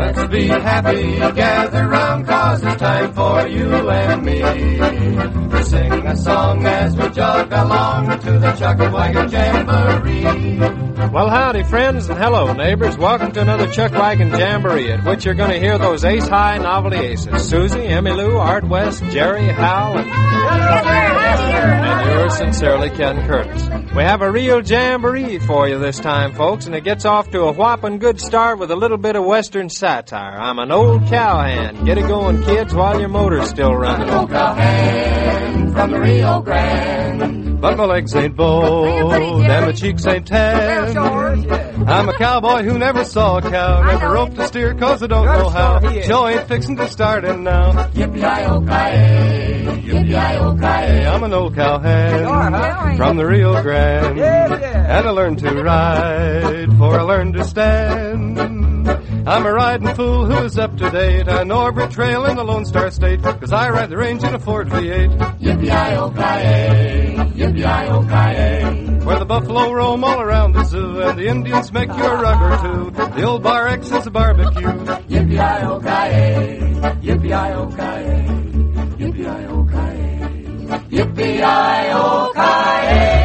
Let's be happy, gather round, 'cause it's time for you and me to sing a song as we jog along to the Chuck Wagon Jamboree. Well, howdy, friends, and hello, neighbors. Welcome to another Chuck Wagon Jamboree, at which you're going to hear those ace-high novelty aces. Susie, Emmylou, Art West, Jerry, Hal, and yours sincerely, Ken Curtis. We have a real jamboree for you this time, folks, and it gets off to a whopping good start with a little bit of Western satire. I'm an old cowhand. Get it going, kids, while your motor's still running. Old cowhand from the Rio Grande. But my legs ain't bowed, and my cheeks ain't tan. I'm a cowboy who never saw a cow, never roped a steer 'cause I don't know how. Show ain't fixin' to start in now. Yippee-yi-o-ki-yay, yippee-yi-o-ki-yay. I'm an old cowhand from the Rio Grande, and I learned to ride, for I learned to stand. I'm a riding fool who is up to date. I know every trail in the Lone Star State, 'cause I ride the range in a Ford V8. Yippee-yi-o-ki-yay, yippee-yi-o-ki-yay. Where the buffalo roam all around the zoo, and the Indians make you a rug or two. The old Bar X is a barbecue. Yippee-yi-o-ki-yay, yippee-yi-o-ki-yay, yippee-yi-o-ki-yay, yippee-yi-o-ki-yay.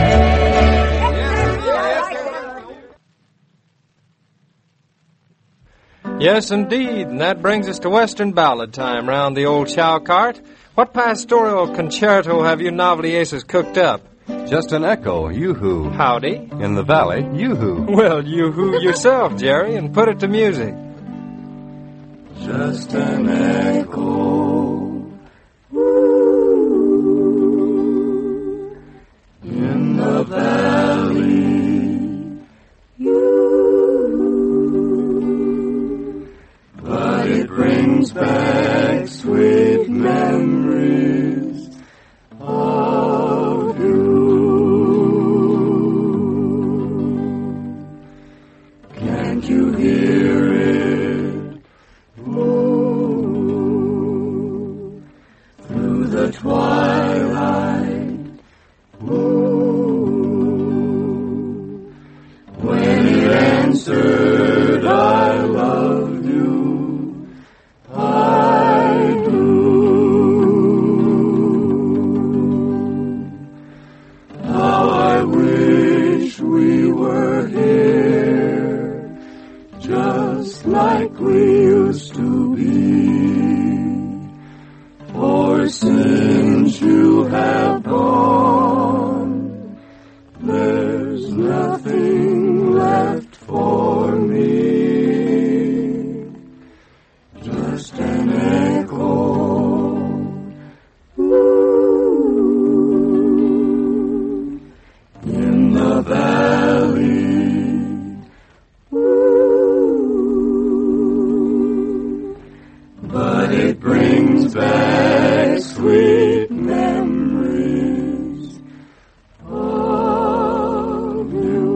Yes, indeed, and that brings us to Western ballad time round the old chow cart. What pastoral concerto have you novelty aces cooked up? Just an echo, yoo-hoo. Howdy. In the valley, yoo-hoo. Well, yoo-hoo yourself, Jerry, and put it to music. Just an echo in the valley, but it brings back sweet memories of you. Can't you hear it? Ooh, through the twilight. Ooh, when it answered, I loved you. I do. How I wish we were here, just like we used to be. For since you have gone, there's nothing left for me. Just an echo. Ooh, in the valley. Ooh, but it brings back sweet memories of you.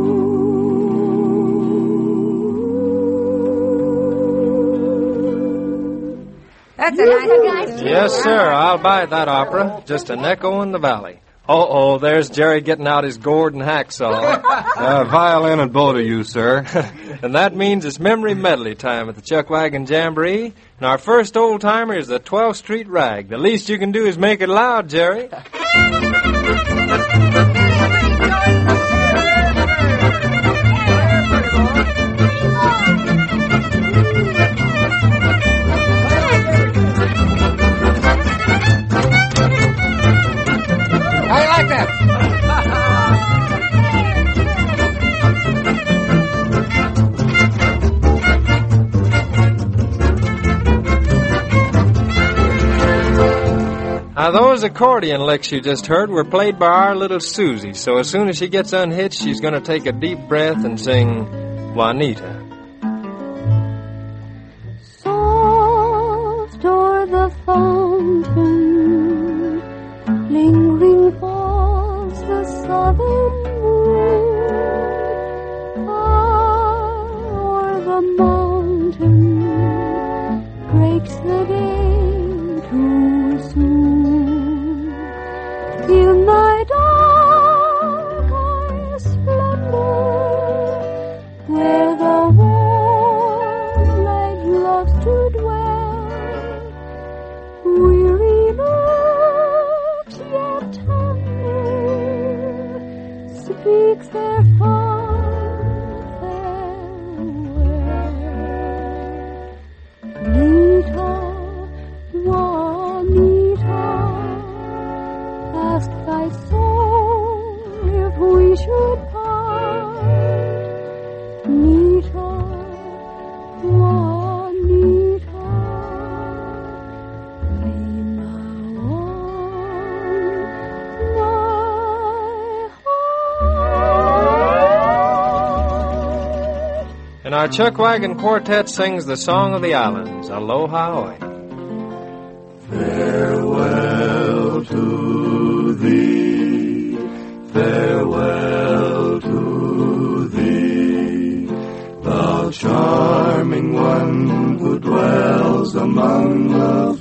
That's a nice Yes, sir, I'll buy that opera. Just an echo in the valley. Uh-oh, there's Jerry getting out his gourd and hacksaw. Violin and bow to you, sir. And that means it's memory medley time at the Chuck Wagon Jamboree. And our first old-timer is the 12th Street Rag. The least you can do is make it loud, Jerry. How you like that? Now, those accordion licks you just heard were played by our little Susie, so as soon as she gets unhitched, she's going to take a deep breath and sing Juanita. Soft o'er the fountain, lingering falls the southern moon. Far o'er the mountain breaks the day too soon. In my dark eyes splendor, where the warm to dwell. Weary looks yet tender speaks their fond farewell. Nita, Juanita, ask thy soul if we should part. Nita, Juanita, lean thou on my heart. And our Chuck Wagon Quartet sings the Song of the Islands, Aloha Oi. Farewell to thee, farewell to thee, thou charming one who dwells among the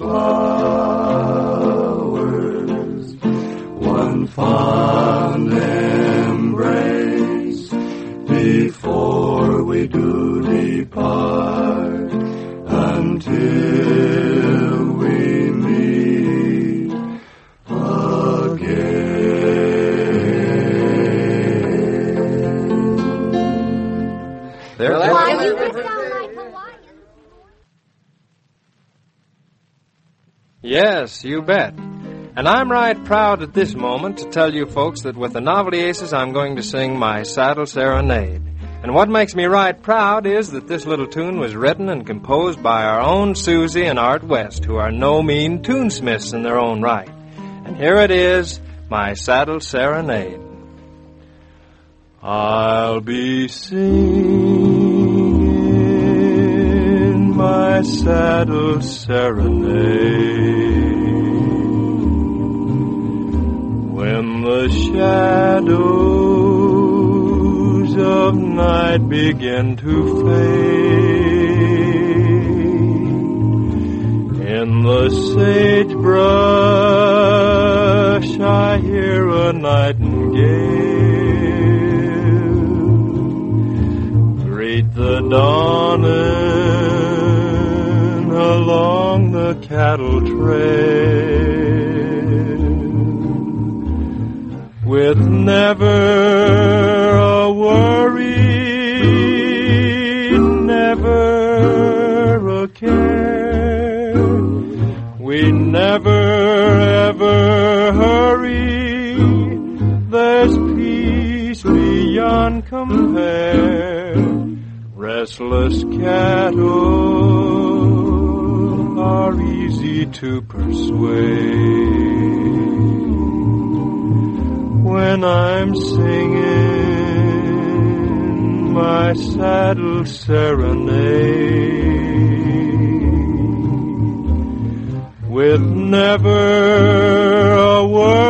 flowers. One fond embrace before we do depart, until we meet again. There. Why, you could sound like Hawaiian. Yes, you bet. And I'm right proud at this moment to tell you folks that with the Novelty Aces I'm going to sing my Saddle Serenade. And what makes me right proud is that this little tune was written and composed by our own Susie and Art West, who are no mean tunesmiths in their own right. And here it is, my Saddle Serenade. I'll be singing my Saddle Serenade when the shadows of night begin to fade. In the sagebrush I hear a nightingale greet the dawning along the cattle trail. With never a worry, never a care, we never ever hurry, there's peace beyond compare. Restless cattle are easy to persuade. When I'm singing my Saddle Serenade, with never a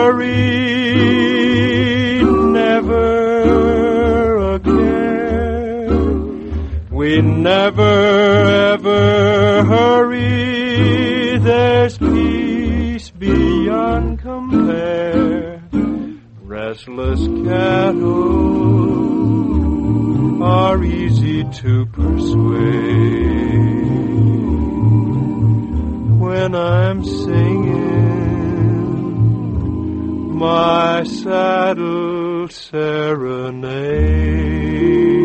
worry, never a care, we never ever hurry, there's peace beyond compare. Restless cattle are easy to persuade. When I'm singing my Saddle Serenade.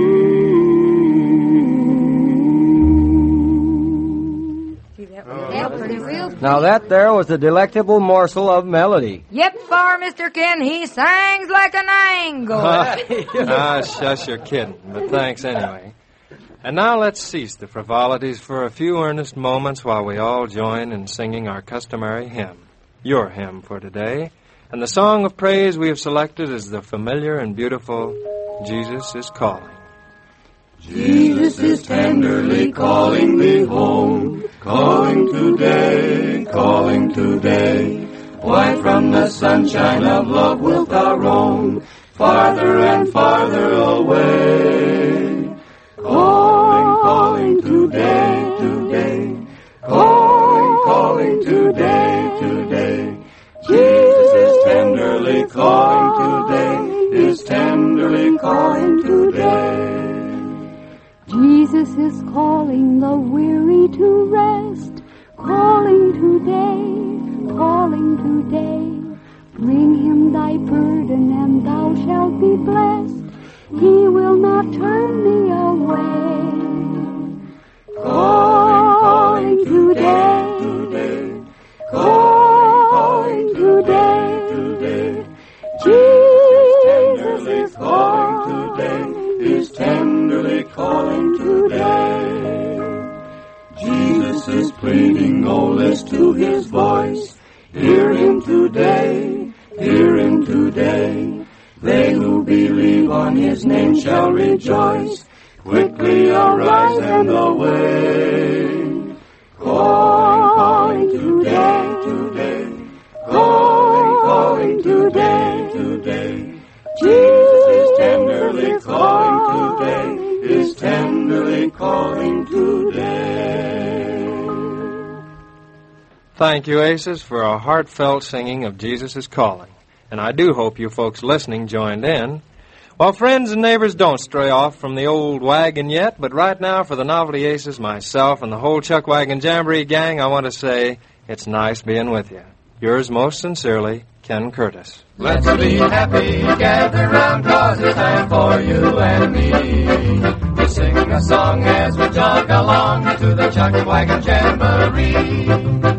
Now that there was a delectable morsel of melody. Yep, for Mr. Ken, he sings like an angle. Shush, you're kidding, but thanks anyway. And now let's cease the frivolities for a few earnest moments while we all join in singing our customary hymn, your hymn for today. And the song of praise we have selected is the familiar and beautiful Jesus is Calling. Jesus is tenderly calling thee home, calling today, calling today. Why from the sunshine of love wilt thou roam, farther and farther away? Calling, calling today, today, calling today, today. Jesus is tenderly calling today, is tenderly calling today. Jesus is calling the weary to rest, calling today. Bring him thy burden and thou shalt be blessed. He will not turn thee away. Calling today, calling today. Jesus is calling today, is tenderly calling today. Jesus is pleading, oh, list to his voice. Hear him today, hear him today. They who believe on his name shall rejoice. Quickly arise and away. Calling today, calling today. Jesus is tenderly calling today, is tenderly calling today. Thank you, Aces, for a heartfelt singing of Jesus is Calling. And I do hope you folks listening joined in. Well, friends and neighbors, don't stray off from the old wagon yet, but right now for the Novelty Aces, myself, and the whole Chuck Wagon Jamboree gang, I want to say it's nice being with you. Yours most sincerely, Ken Curtis. Let's be happy, gather round, 'cause it's time for you and me to sing a song as we jog along to the Chuck Wagon Jamboree.